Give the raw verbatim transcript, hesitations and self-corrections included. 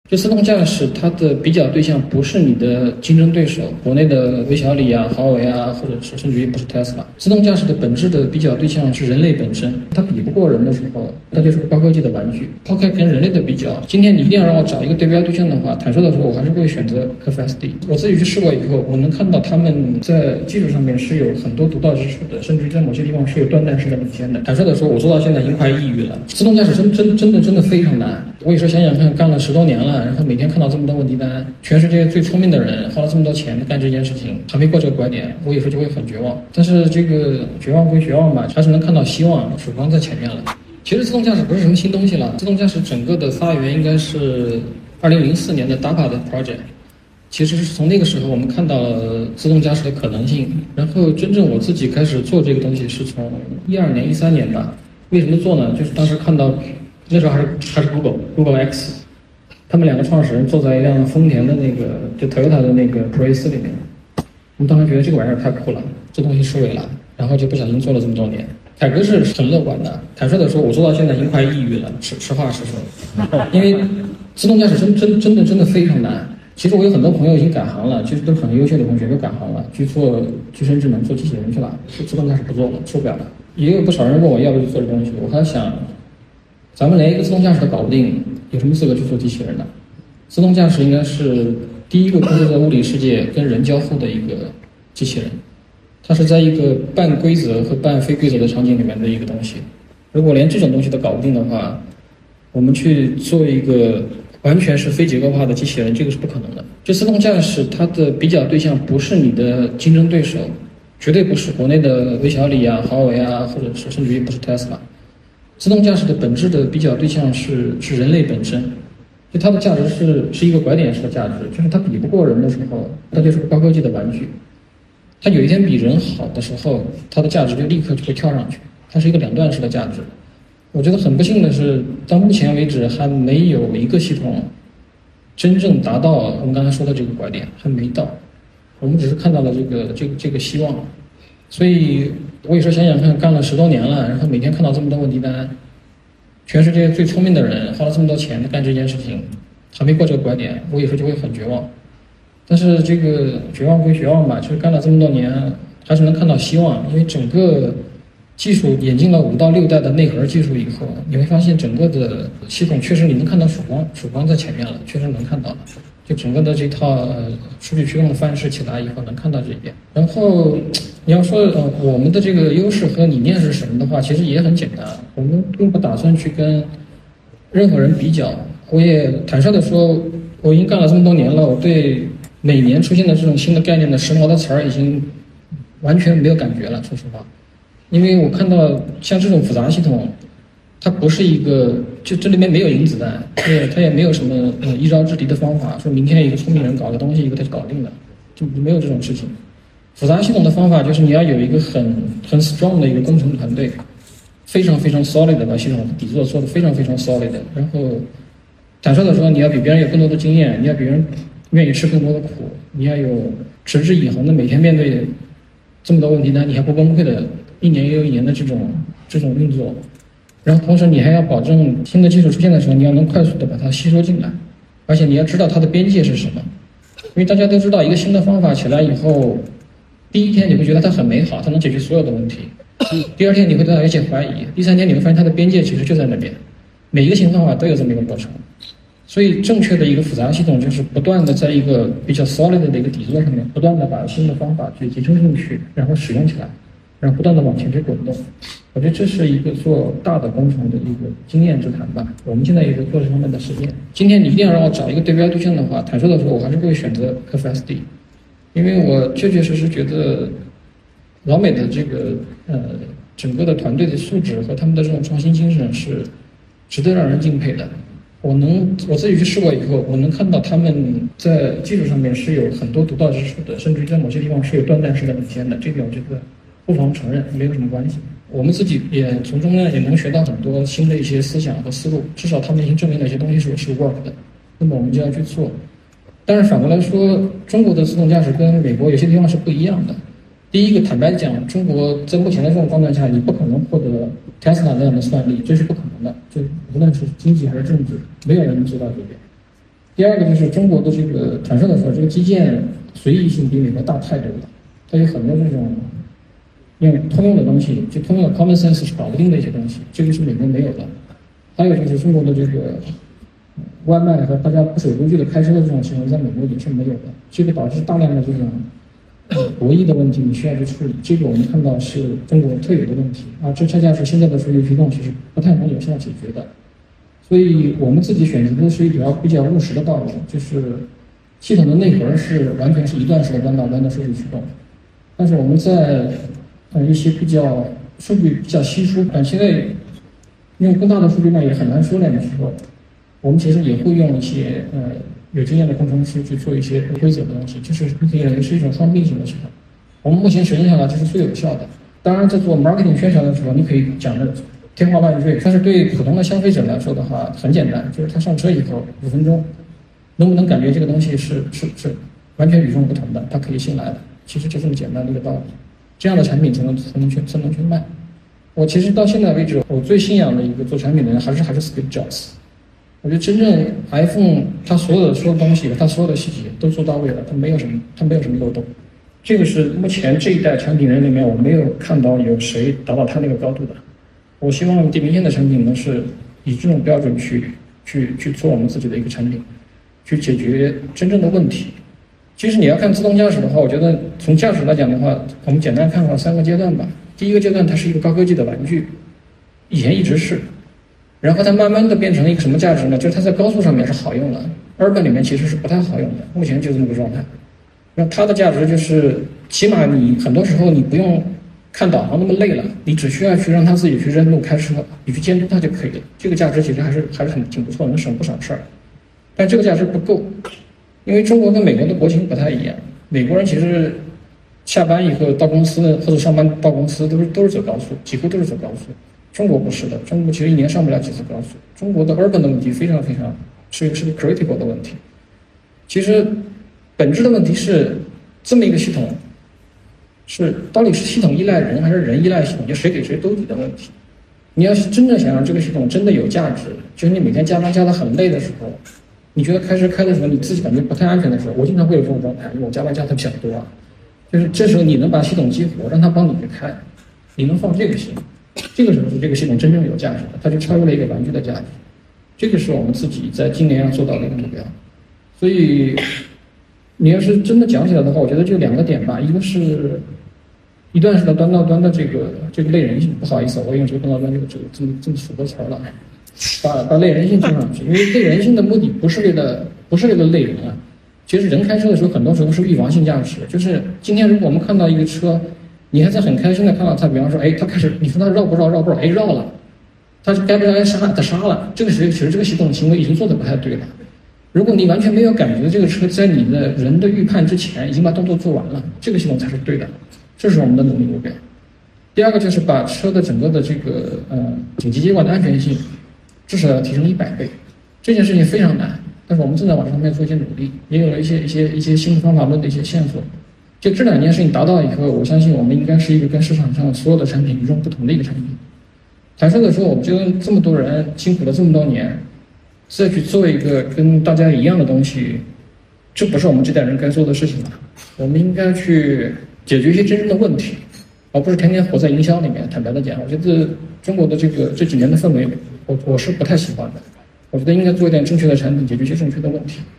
就自动驾驶，它的比较对象不是你的竞争对手，国内的微小李啊、华为啊，或者是甚至于不是 Tesla。自动驾驶的本质的比较对象是人类本身，它比不过人的时候，它就是个高科技的玩具。抛开跟人类的比较，今天你一定要让我找一个对标对象的话，坦率的说，我还是会选择 F S D。我自己去试过以后，我能看到他们在技术上面是有很多独到之处的，甚至于在某些地方是有断代式的领先的。坦率的说，我做到现在已经快抑郁了。自动驾驶真真真的真的非常难。我有时候想想看，干了十多年了。然后每天看到这么多问题单，全世界最聪明的人花了这么多钱干这件事情，还没过这个拐点，我有时候就会很绝望。但是这个绝望归绝望吧，还是能看到希望，曙光在前面了。其实自动驾驶不是什么新东西了，自动驾驶整个的发源应该是二零零四年的 D A R P A 的 project。其实是从那个时候我们看到了自动驾驶的可能性，然后真正我自己开始做这个东西是从一二年、一三年吧。为什么做呢？就是当时看到那时候还是还是 Google Google X。他们两个创始人坐在一辆丰田的那个就 Toyota 的那个普锐斯里面，我们当时觉得这个玩意儿太酷了，这东西收尾了，然后就不小心做了这么多年。凯哥是很乐观的，坦率的说，我做到现在已经快抑郁了，实实话实说，因为自动驾驶真真真的真的非常难。其实我有很多朋友已经改行了，其实都很优秀的同学都改行了，去做具身智能、做机器人去了，自动驾驶不做了，受不了了。也有不少人问我要不要去做这东西，我还想，咱们连一个自动驾驶都搞不定，有什么资格去做机器人呢？自动驾驶应该是第一个控制在物理世界跟人交互的一个机器人，它是在一个半规则和半非规则的场景里面的一个东西。如果连这种东西都搞不定的话，我们去做一个完全是非结构化的机器人，这个是不可能的。就自动驾驶，它的比较对象不是你的竞争对手，绝对不是国内的微小李啊、华为啊，或者是甚至于不是 Tesla。自动驾驶的本质的比较对象是是人类本身，就它的价值是是一个拐点式的价值，就是它比不过人的时候，它就是个高科技的玩具。它有一天比人好的时候，它的价值就立刻就会跳上去，它是一个两段式的价值。我觉得很不幸的是，到目前为止还没有一个系统真正达到我们刚才说的这个拐点，还没到。我们只是看到了这个这个这个希望。所以我有时候想想看，干了十多年了，然后每天看到这么多问题单，全世界最聪明的人花了这么多钱干这件事情，还没过这个拐点，我有时候就会很绝望。但是这个绝望归绝望吧，就是干了这么多年，还是能看到希望。因为整个技术演进了五到六代的内核技术以后，你会发现整个的系统确实你能看到曙光，曙光在前面了，确实能看到了。就整个的这套呃数据驱动的范式起来以后，能看到这一点。然后你要说呃我们的这个优势和理念是什么的话，其实也很简单，我们并不打算去跟任何人比较。我也坦率的说，我已经干了这么多年了，我对每年出现的这种新的概念的时髦的词儿已经完全没有感觉了，说实话。因为我看到像这种复杂系统，它不是一个，就这里面没有银子弹，它也它也没有什么呃一招制敌的方法，说明天一个聪明人搞个东西，一个他就搞定了，就没有这种事情。复杂系统的方法就是你要有一个很很 strong 的一个工程团队，非常非常 solid 的把系统底座做得非常非常 solid 的，然后坦率的说，你要比别人有更多的经验，你要比别人愿意吃更多的苦，你要有持之以恒的每天面对这么多问题呢，你还不崩溃的一年又一年的这种这种运作，然后同时你还要保证新的技术出现的时候，你要能快速的把它吸收进来，而且你要知道它的边界是什么。因为大家都知道，一个新的方法起来以后，第一天你会觉得它很美好，它能解决所有的问题，第二天你会对它有些怀疑，第三天你会发现它的边界其实就在那边。每一个新方法都有这么一个过程，所以正确的一个复杂系统就是不断的在一个比较 solid 的一个底座上面，不断的把新的方法去集成进去，然后使用起来，然后不断的往前去滚动。我觉得这是一个做大的工程的一个经验之谈吧。我们现在也在做这方面的实践。今天你一定要让我找一个对标对象的话，坦率的说，我还是会选择 F S D， 因为我确确实实觉得老美的这个呃整个的团队的素质和他们的这种创新精神是值得让人敬佩的。我能我自己去试过以后，我能看到他们在技术上面是有很多独到之处的，甚至于在某些地方是有断代式的领先的。这点我觉得不妨承认，没有什么关系。我们自己也从中呢也能学到很多新的一些思想和思路，至少他们已经证明了一些东西是是 work 的，那么我们就要去做。但是反过来说，中国的自动驾驶跟美国有些地方是不一样的。第一个，坦白讲，中国在目前的这种状态下，你不可能获得 Tesla 那样的算力，这是不可能的。就无论是经济还是政治，没有人能做到这一点。 第二个就是中国的这个坦率的说，这个基建随意性比美国大太多了，它有很多这种用通用的东西，就通用的 common sense 是搞不定的一些东西，这个是美国没有的。还有就是中国的这个外卖和大家不守规矩的开车的这种行为，在美国也是没有的，这个导致大量的这种博弈的问题，你需要去处理。这个我们看到是中国特有的问题啊，这恰恰是现在的数据驱动其实不太能有效解决的。所以我们自己选择的是一条比较务实的道路，就是系统的内核是完全是一段式的端到端的数据驱动，但是我们在呃一些比较数据比较稀疏，短期内用更大的数据量也很难收敛的时候，我们其实也会用一些呃有经验的工程师去做一些不规则的东西，就是你可以认为是一种双并行的系统。我们目前实践下来这是最有效的。当然在做 marketing 宣传的时候，你可以讲的天花乱坠，但是对普通的消费者来说的话很简单，就是他上车以后五分钟能不能感觉这个东西是是是完全与众不同的，他可以信赖的，其实就这么简单的一个道理。这样的产品才能才能去才能去卖。我其实到现在为止，我最信仰的一个做产品的人还是还是 Steve Jobs。我觉得真正 iPhone 它所有的所有东西，它所有的细节都做到位了，它没有什么它没有什么漏洞。这个是目前这一代产品人里面我没有看到有谁达到它那个高度的。我希望地平线的产品呢是以这种标准去去去做我们自己的一个产品，去解决真正的问题。其实你要看自动驾驶的话，我觉得从驾驶来讲的话，我们简单看看三个阶段吧。第一个阶段它是一个高科技的玩具，以前一直是，然后它慢慢的变成了一个什么价值呢？就是它在高速上面是好用的 ，urban 里面其实是不太好用的，目前就这么个状态。那它的价值就是，起码你很多时候你不用看导航那么累了，你只需要去让它自己去认路开车，你去监督它就可以了。这个价值其实还是还是很挺不错的，能省不少事儿。但这个价值不够，因为中国跟美国的国情不太一样。美国人其实下班以后到公司或者上班到公司都是都是走高速，几乎都是走高速。中国不是的，中国其实一年上不了几次高速。中国的 urban 的问题非常非常是是个 critical 的问题。其实本质的问题是这么一个系统，是到底是系统依赖人还是人依赖系统，就谁给谁兜底的问题。你要是真正想让这个系统真的有价值，就是你每天加班加得很累的时候，你觉得开车开的时候你自己感觉不太安全的时候，我经常会有这种状态，因为我加班加的比较多啊。就是这时候你能把系统激活，让它帮你去开，你能放这个心，这个时候是这个系统真正有价值的，它就超越了一个玩具的价值。这个是我们自己在今年要做到的一个目标。所以你要是真的讲起来的话，我觉得就两个点吧，一个是一段式的端到端的这个这个类人性，不好意思，我用这个端到端这个这个这么这么俗的词儿了，把把类人性加上去，因为类人性的目的不是为了不是为了类人啊。其实人开车的时候，很多时候是预防性驾驶。就是今天如果我们看到一个车，你还在很开心的看到它，比方说，哎，它开始，你说它绕不绕？绕不绕？哎，绕了，它该不该刹？它刹了。这个时候，其实这个系统行为已经做得不太对了。如果你完全没有感觉这个车在你的人的预判之前已经把动作做完了，这个系统才是对的。这是我们的努力目标。第二个就是把车的整个的这个呃紧急接管的安全性至少要提升一百倍。这件事情非常难。但是我们正在往这方面做一些努力，也有了一些一些一些新的方法论的一些线索。就这两件事情达到以后，我相信我们应该是一个跟市场上所有的产品与众不同的一个产品。坦率的说，我们觉得这么多人辛苦了这么多年，再去做一个跟大家一样的东西，这不是我们这代人该做的事情了。我们应该去解决一些真正的问题，而不是天天活在营销里面。坦白的讲，我觉得中国的这个这几年的氛围，我我是不太喜欢的。我觉得应该做一点正确的产品，解决一些正确的问题。